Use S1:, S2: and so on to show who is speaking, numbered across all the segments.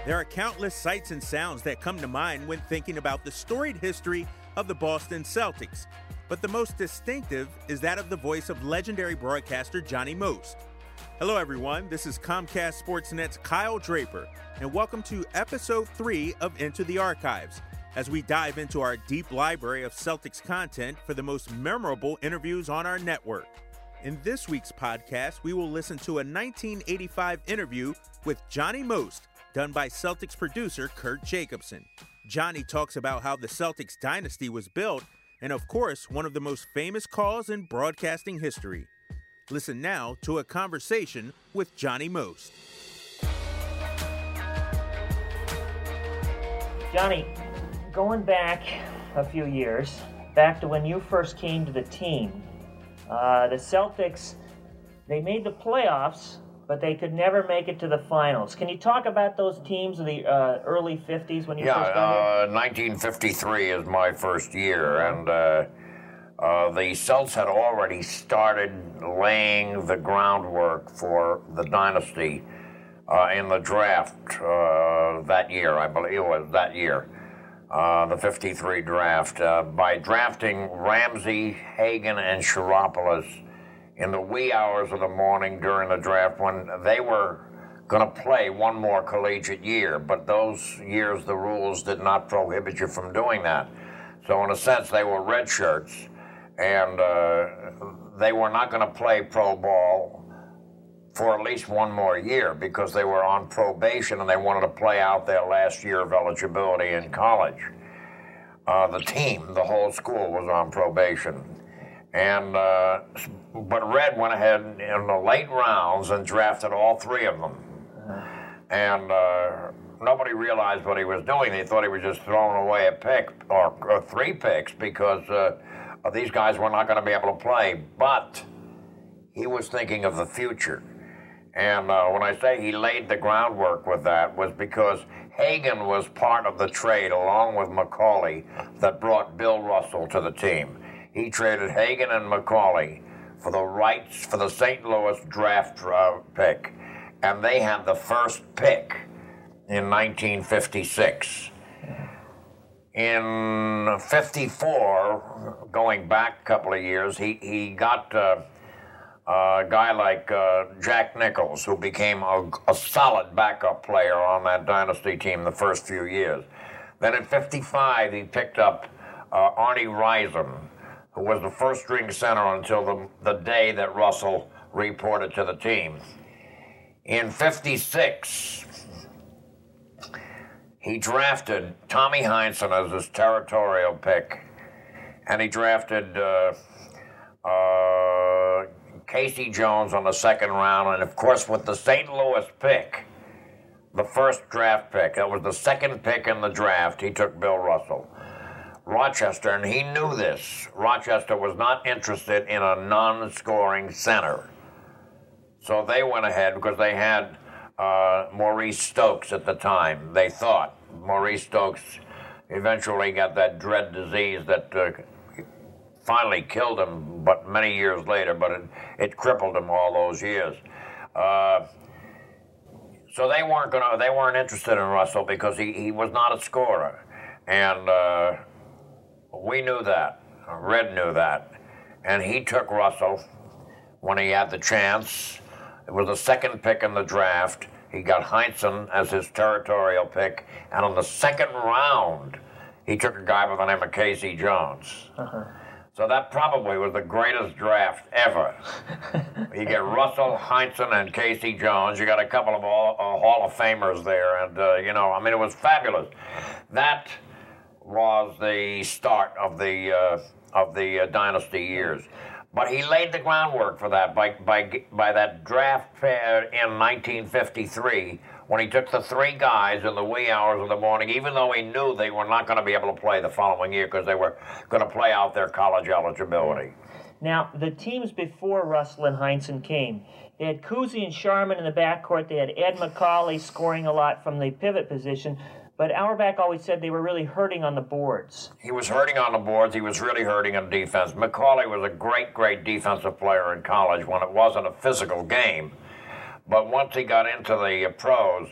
S1: There are countless sights and sounds that come to mind when thinking about the storied history of the Boston Celtics, but the most distinctive is that of the voice of legendary broadcaster Johnny Most. Hello everyone, this is Comcast Sportsnet's Kyle Draper, and welcome to Episode 3 of Into the Archives, as we dive into our deep library of Celtics content for the most memorable interviews on our network. In this week's podcast, we will listen to a 1985 interview with Johnny Most, done by Celtics producer Kurt Jacobson. Johnny talks about how the Celtics dynasty was built, and of course, one of the most famous calls in broadcasting history. Listen now to a conversation with Johnny Most.
S2: Johnny, going back a few years, back to when you first came to the team, the Celtics, they made the playoffs, but they could never make it to the finals. Can you talk about those teams of the early 50s when you first got here?
S3: 1953 is my first year, and the Celts had already started laying the groundwork for the dynasty in the draft that year, I believe it was that year, the 53 draft, by drafting Ramsey, Hagan, and Chiropoulos in the wee hours of the morning during the draft when they were going to play one more collegiate year. But those years, the rules did not prohibit you from doing that. So in a sense, they were red shirts, and they were not going to play pro ball for at least one more year because they were on probation and they wanted to play out their last year of eligibility in college. The team, the whole school, was on probation. And but Red went ahead in the late rounds and drafted all three of them. And nobody realized what he was doing. They thought he was just throwing away a pick or three picks because these guys were not going to be able to play. But he was thinking of the future. And when I say he laid the groundwork with that was because Hagan was part of the trade along with McCauley that brought Bill Russell to the team. He traded Hagan and McCauley for the rights for the St. Louis draft pick, and they had the first pick in 1956. In 54, going back a couple of years, he got a guy like Jack Nichols, who became a solid backup player on that dynasty team the first few years. Then in 55, he picked up Arnie Rison, who was the first-string center until the day that Russell reported to the team. In 56, he drafted Tommy Heinsohn as his territorial pick, and he drafted Casey Jones on the second round, and of course with the St. Louis pick, the first draft pick, that was the second pick in the draft, he took Bill Russell. Rochester, and he knew this, Rochester was not interested in a non-scoring center. So they went ahead because they had Maurice Stokes at the time, they thought. Maurice Stokes eventually got that dread disease that finally killed him, but many years later, but it crippled him all those years. So they weren't interested in Russell because he was not a scorer. And we knew that. Red knew that. And he took Russell when he had the chance. It was the second pick in the draft. He got Heinsohn as his territorial pick. And on the second round, he took a guy by the name of Casey Jones. So that probably was the greatest draft ever. You get Russell, Heinsohn, and Casey Jones. You got a couple of Hall of Famers there. And, it was fabulous. That was the start of the dynasty years. But he laid the groundwork for that by that draft in 1953 when he took the three guys in the wee hours of the morning, even though he knew they were not going to be able to play the following year because they were going to play out their college eligibility.
S2: Now, the teams before Russell and Heinsohn came, they had Cousy and Sharman in the backcourt. They had Ed McCauley scoring a lot from the pivot position. But Auerbach always said they were really hurting on the boards.
S3: He was hurting on the boards. He was really hurting on defense. McCauley was a great, great defensive player in college when it wasn't a physical game. But once he got into the pros,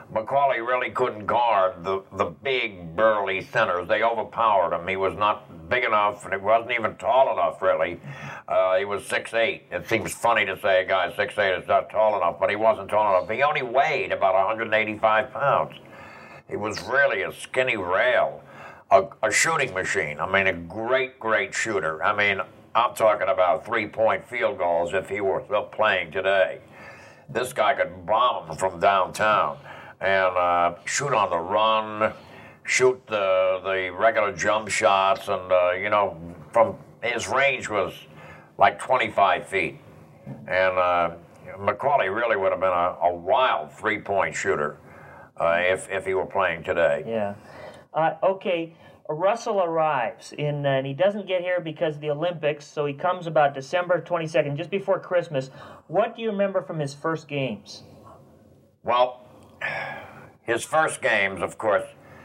S3: Macaulay really couldn't guard the big, burly centers. They overpowered him. He was not big enough, and he wasn't even tall enough, really. He was 6'8". It seems funny to say a guy 6'8" is not tall enough, but he wasn't tall enough. He only weighed about 185 pounds. He was really a skinny rail, a shooting machine. I mean, a great, great shooter. I mean, I'm talking about three-point field goals if he were still playing today. This guy could bomb from downtown and shoot on the run, shoot the regular jump shots, and, from his range was like 25 feet. And Macaulay really would have been a wild three-point shooter if he were playing today.
S2: Yeah. Okay, Russell arrives, and he doesn't get here because of the Olympics, so he comes about December 22nd, just before Christmas. What do you remember from his first games?
S3: Well, his first games, of course,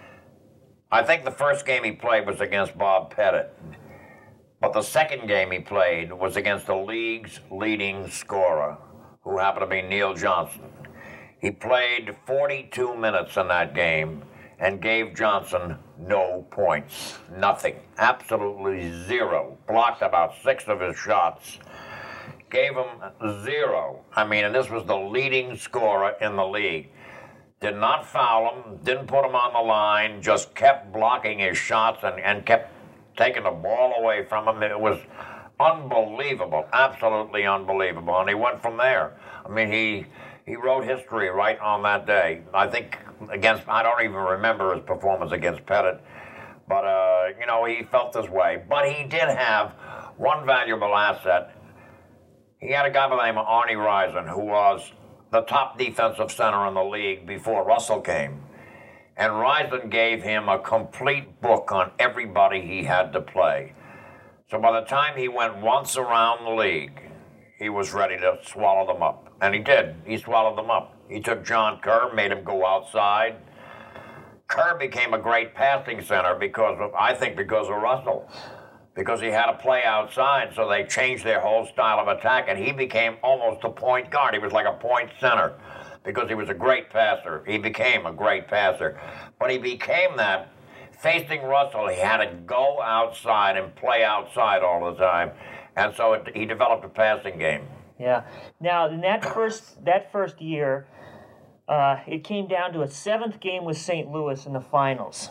S3: I think the first game he played was against Bob Pettit. But the second game he played was against the league's leading scorer, who happened to be Neil Johnson. He played 42 minutes in that game and gave Johnson no points. Nothing. Absolutely zero. Blocked about 6 of his shots. Gave him 0. I mean, and this was the leading scorer in the league. Did not foul him, didn't put him on the line, just kept blocking his shots and kept taking the ball away from him. It was unbelievable, absolutely unbelievable. And he went from there. I mean, he wrote history right on that day. I think I don't even remember his performance against Pettit, but, he felt this way. But he did have one valuable asset. He had a guy by the name of Arnie Rison, who was the top defensive center in the league before Russell came. And Rison gave him a complete book on everybody he had to play. So by the time he went once around the league, he was ready to swallow them up. And he did. He swallowed them up. He took John Kerr, made him go outside. Kerr became a great passing center because of Russell. Because he had to play outside, so they changed their whole style of attack, and he became almost a point guard. He was like a point center because he was a great passer. He became a great passer. But he became that. Facing Russell, he had to go outside and play outside all the time. And so he developed a passing game.
S2: Yeah. Now, in that first year, it came down to a 7th game with St. Louis in the finals.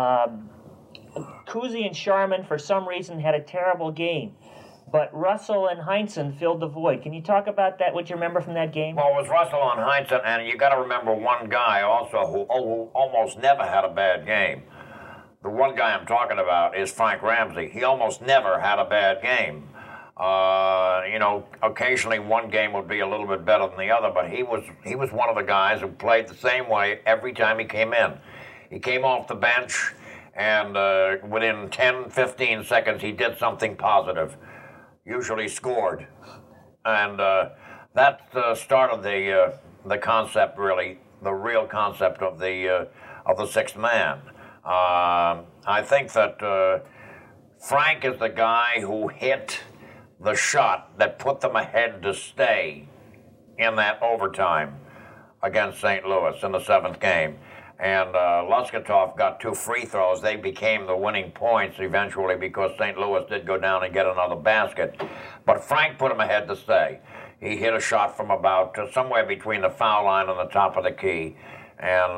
S2: Cousy and Sharman, for some reason, had a terrible game. But Russell and Heinsohn filled the void. Can you talk about that, what you remember from that game?
S3: Well, it was Russell and Heinsohn, and you got to remember one guy also who almost never had a bad game. The one guy I'm talking about is Frank Ramsey. He almost never had a bad game. Occasionally one game would be a little bit better than the other, but he was one of the guys who played the same way every time he came in. He came off the bench, and within 10, 15 seconds, he did something positive, usually scored. And that's the start of the concept, really, the real concept of the sixth man. I think that Frank is the guy who hit the shot that put them ahead to stay in that overtime against St. Louis in the 7th game. And Luskatov got 2 free throws. They became the winning points eventually because St. Louis did go down and get another basket. But Frank put them ahead to stay. He hit a shot from about somewhere between the foul line and the top of the key. And,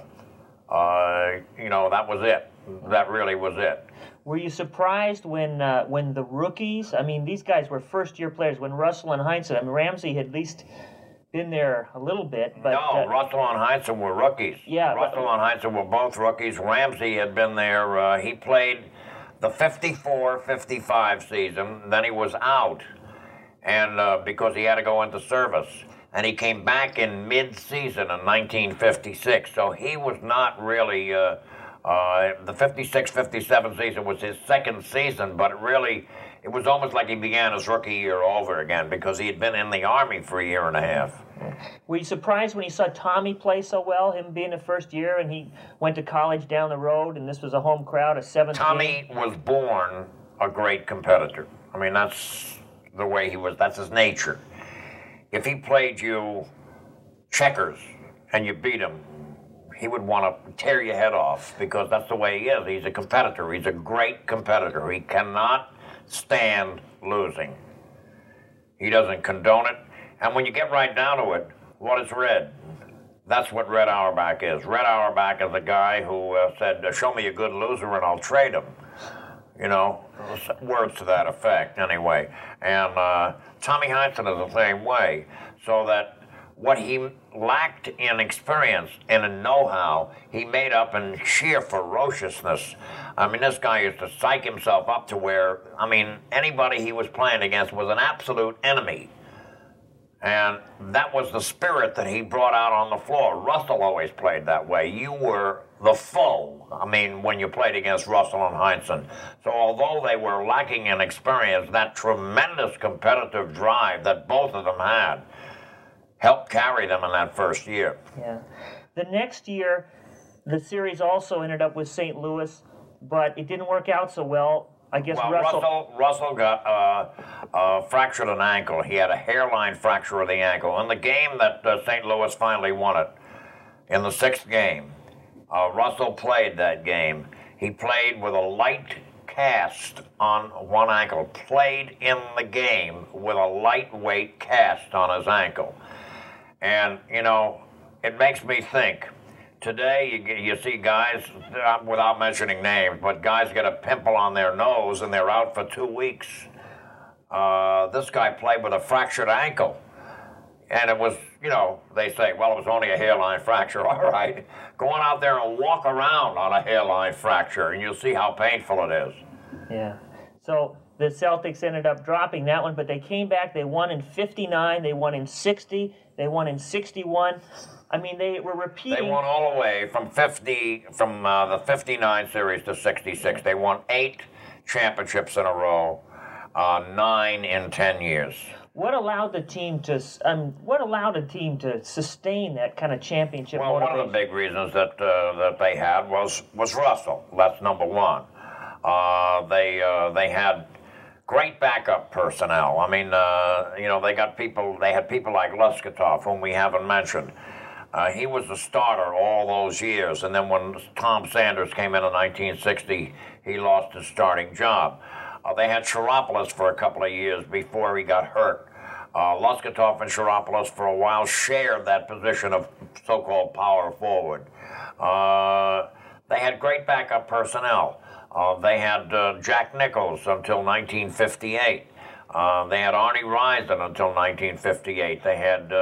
S3: that was it. That really was it.
S2: Were you surprised when the rookies, I mean, these guys were first-year players, when Russell and Heinsohn, I mean, Ramsey had at least been there a little bit, but...
S3: No, Russell and Heinsohn were rookies.
S2: Yeah.
S3: Russell and Heinsohn were both rookies. Ramsey had been there. He played the 54-55 season, then he was out, and because he had to go into service. And he came back in mid-season in 1956, so he was not really... the 56-57 season was his second season, but it was almost like he began his rookie year over again because he had been in the Army for a year and a half.
S2: Were you surprised when you saw Tommy play so well, him being the first year, and he went to college down the road, and this was a home crowd, a 7th
S3: Tommy
S2: game?
S3: was born a great competitor. I mean, that's the way he was. That's his nature. If he played you checkers and you beat him, he would want to tear your head off because that's the way he is. He's a competitor. He's a great competitor. He cannot stand losing. He doesn't condone it. And when you get right down to it, what is Red? That's what Red Auerbach is. Red Auerbach is a guy who said, show me a good loser and I'll trade him. You know, words to that effect, anyway. And Tommy Heinsohn is the same way. So that what he lacked in experience and in know-how, he made up in sheer ferociousness. I mean, this guy used to psych himself up to where, I mean, anybody he was playing against was an absolute enemy. And that was the spirit that he brought out on the floor. Russell always played that way. You were the foe, I mean, when you played against Russell and Heinsohn. So although they were lacking in experience, that tremendous competitive drive that both of them had helped carry them in that first year.
S2: Yeah. The next year, the series also ended up with St. Louis, but it didn't work out so well. I guess
S3: Russell got fractured an ankle. He had a hairline fracture of the ankle. In the game that St. Louis finally won it, in the sixth game, Russell played that game. He played with a light cast on one ankle. Played in the game with a lightweight cast on his ankle. And, you know, it makes me think. Today, you see guys, without mentioning names, but guys get a pimple on their nose and they're out for 2 weeks. This guy played with a fractured ankle. And it was, you know, they say, well, it was only a hairline fracture. All right. Go on out there and walk around on a hairline fracture, and you'll see how painful it is.
S2: Yeah. So the Celtics ended up dropping that one, but they came back. They won in 59. They won in 60. They won in 61. I mean, they were repeating.
S3: They won all the way from the 59 series to 66. They won 8 championships in a row, 9 in 10 years.
S2: What allowed the team to sustain that kind of championship
S3: motivation? Well, one of the big reasons that they had was Russell. That's number one. They had great backup personnel. I mean, you know, they had people like Lesketov, whom we haven't mentioned. He was the starter all those years, and then when Tom Sanders came in 1960, he lost his starting job. They had Chiropoulos for a couple of years before he got hurt. Lesketov and Chiropoulos for a while shared that position of so-called power forward. They had great backup personnel. They had Jack Nichols until 1958. They had Arnie Rison until 1958. They had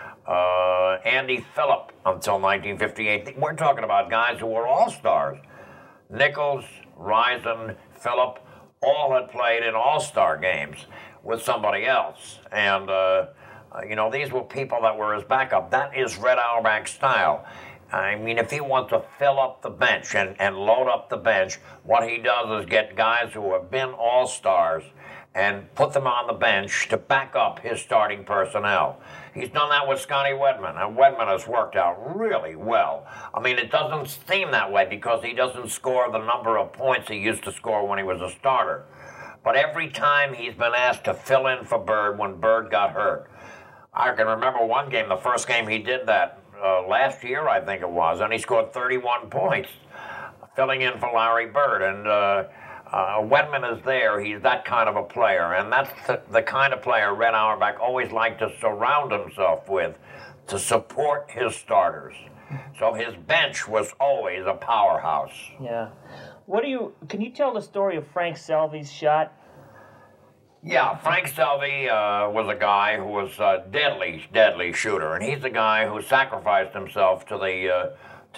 S3: Andy Phillip until 1958. We're talking about guys who were all-stars. Nichols, Rison, Phillip, all had played in all-star games with somebody else. And, you know, these were people that were his backup. That is Red Auerbach's style. I mean, if he wants to fill up the bench and load up the bench, what he does is get guys who have been all-stars and put them on the bench to back up his starting personnel. He's done that with Scotty Wedman, and Wedman has worked out really well. I mean, it doesn't seem that way because he doesn't score the number of points he used to score when he was a starter. But every time he's been asked to fill in for Bird when Bird got hurt. I can remember one game, the first game he did that last year, I think it was, and he scored 31 points, filling in for Larry Bird. And Wedman is there. He's that kind of a player, and that's the kind of player Red Auerbach always liked to surround himself with to support his starters. So his bench was always a powerhouse.
S2: Yeah. Can you tell the story of Frank Selvy's shot?
S3: Yeah, Frank Selvy was a guy who was a deadly shooter, and he's a guy who sacrificed himself to the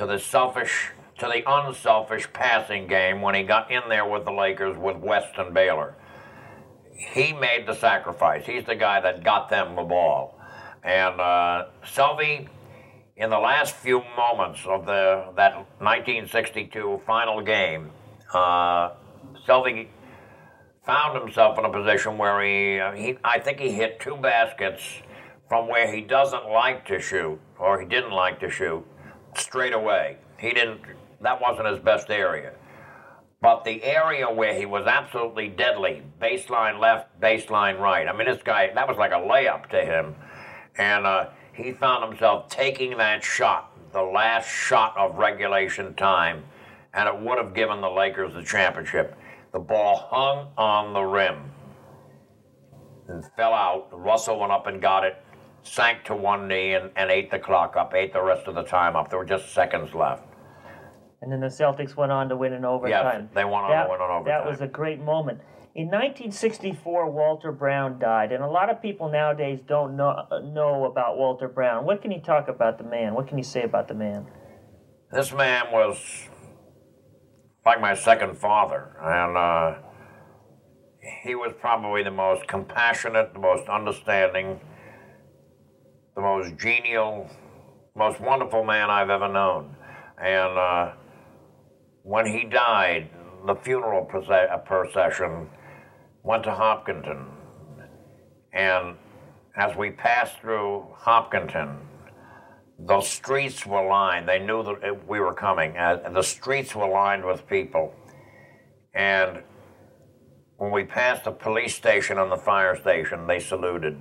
S3: unselfish passing game when he got in there with the Lakers with West and Baylor. He made the sacrifice. He's the guy that got them the ball. And Selvy, in the last few moments of that 1962 final game, Selvy found himself in a position where I think he hit 2 baskets from where he doesn't like to shoot, or he didn't like to shoot, straight away. That wasn't his best area. But the area where he was absolutely deadly, baseline left, baseline right. I mean, this guy, that was like a layup to him. And he found himself taking that shot the last shot of regulation time, and it would have given the Lakers the championship. The ball hung on the rim and fell out. Russell went up and got it, sank to one knee, and ate the clock up, ate the rest of the time up. There were just seconds left.
S2: And then the Celtics went on to win in overtime.
S3: Yes, they went on to win in overtime.
S2: That was a great moment. In 1964, Walter Brown died, and a lot of people nowadays don't know about Walter Brown. What can you talk about the man? What can you say about the man?
S3: This man was like my second father, and he was probably the most compassionate, the most understanding, the most genial, most wonderful man I've ever known. And when he died, the funeral procession went to Hopkinton. And as we passed through Hopkinton, the streets were lined. They knew that we were coming. The streets were lined with people. And when we passed the police station and the fire station, they saluted.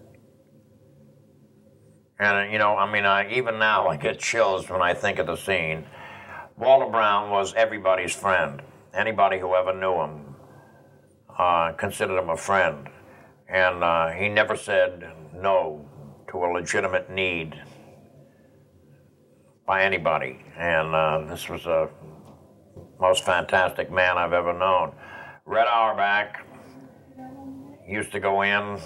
S3: And, you know, I mean, even now I get chills when I think of the scene. Walter Brown was everybody's friend. Anybody who ever knew him considered him a friend. And he never said no to a legitimate need by anybody. And this was a most fantastic man I've ever known. Red Auerbach used to go in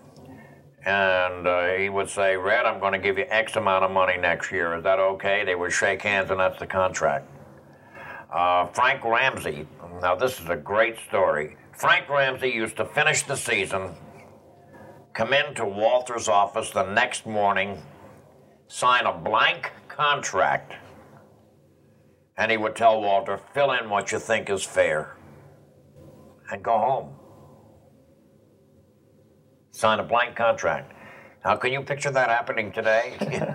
S3: and he would say, Red, I'm going to give you X amount of money next year. Is that okay? They would shake hands, and that's the contract. Frank Ramsey, now this is a great story. Frank Ramsey used to finish the season, come into Walter's office the next morning, sign a blank contract, and he would tell Walter, fill in what you think is fair, and go home. Sign a blank contract. Now, can you picture that happening today?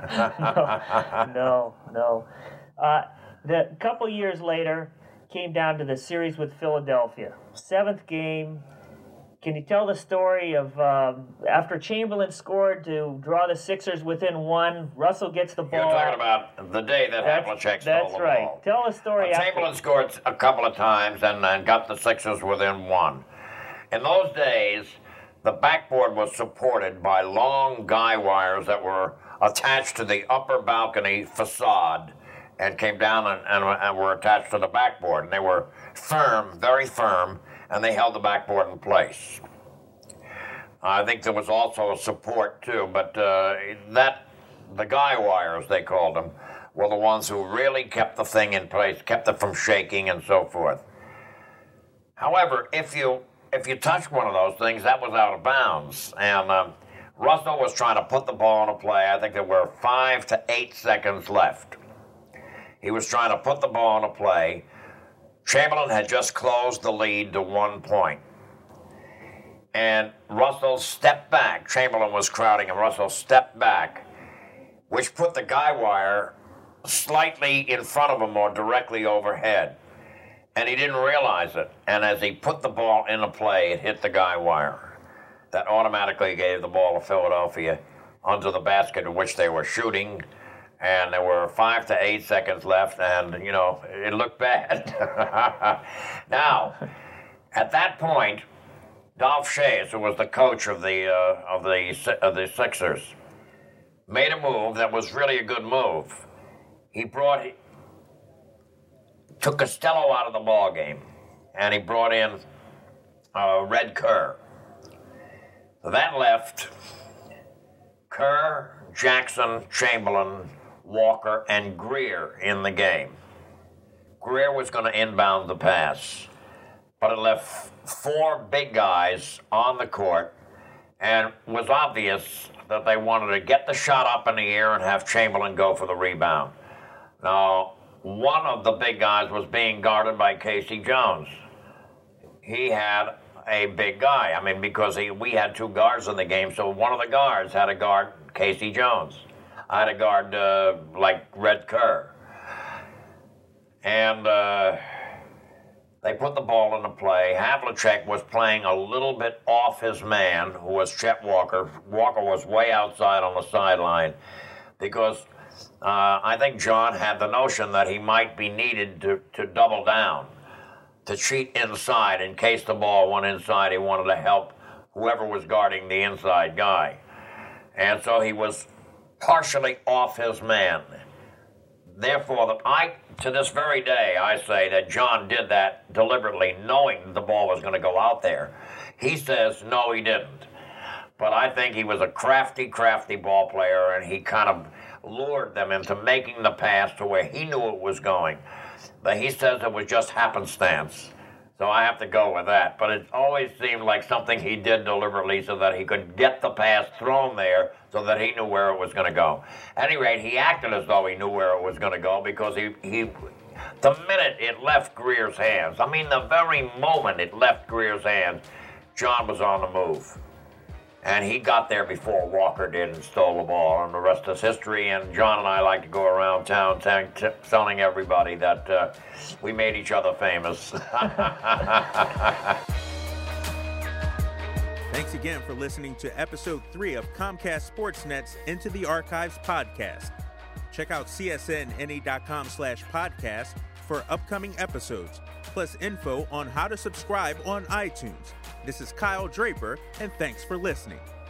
S2: No. The couple years later, came down to the series with Philadelphia. 7th game. Can you tell the story of after Chamberlain scored to draw the Sixers within one, Russell gets the ball.
S3: You're talking about the day that Havlicek stole the ball.
S2: That's right. Tell the story.
S3: Chamberlain scored a couple of times and got the Sixers within one. In those days, the backboard was supported by long guy wires that were attached to the upper balcony facade and came down and were attached to the backboard. And they were firm, very firm, and they held the backboard in place. I think there was also a support too, but the guy wires, they called them, were the ones who really kept the thing in place, kept it from shaking and so forth. However, if you touched one of those things, that was out of bounds. And Russell was trying to put the ball in a play. I think there were 5 to 8 seconds left. He was trying to put the ball in a play. Chamberlain had just closed the lead to 1 point. And Russell stepped back. Chamberlain was crowding, and Russell stepped back, which put the guy wire slightly in front of him or directly overhead. And he didn't realize it. And as he put the ball in the play, it hit the guy wire. That automatically gave the ball to Philadelphia onto the basket in which they were shooting. And there were 5 to 8 seconds left, and, you know, it looked bad. Now, at that point, Dolph Schayes, who was the coach of the Sixers, made a move that was really a good move. He took Costello out of the ball game, and he brought in Red Kerr. That left Kerr, Jackson, Chamberlain, Walker, and Greer in the game. Greer was going to inbound the pass, but it left 4 big guys on the court, and it was obvious that they wanted to get the shot up in the air and have Chamberlain go for the rebound. Now, one of the big guys was being guarded by Casey Jones. He had a big guy. I mean, because we had 2 guards in the game, so one of the guards had to guard Casey Jones. I had to guard like Red Kerr. And they put the ball into play. Havlicek was playing a little bit off his man, who was Chet Walker. Walker was way outside on the sideline because I think John had the notion that he might be needed to double down, to cheat inside in case the ball went inside. He wanted to help whoever was guarding the inside guy. And so he was partially off his man. Therefore, to this very day, I say that John did that deliberately, knowing the ball was going to go out there. He says, no, he didn't. But I think he was a crafty ball player, and he kind of lured them into making the pass to where he knew it was going. But he says it was just happenstance. So I have to go with that. But it always seemed like something he did deliberately so that he could get the pass thrown there so that he knew where it was going to go. At any rate, he acted as though he knew where it was going to go because the minute it left Greer's hands, I mean the very moment it left Greer's hands, John was on the move. And he got there before Walker did and stole the ball, and the rest is history. And John and I like to go around town telling everybody that we made each other famous.
S1: Thanks again for listening to episode 3 of Comcast Sportsnet's Into the Archives podcast. Check out csnne.com/podcast for upcoming episodes, plus info on how to subscribe on iTunes. This is Kyle Draper, and thanks for listening.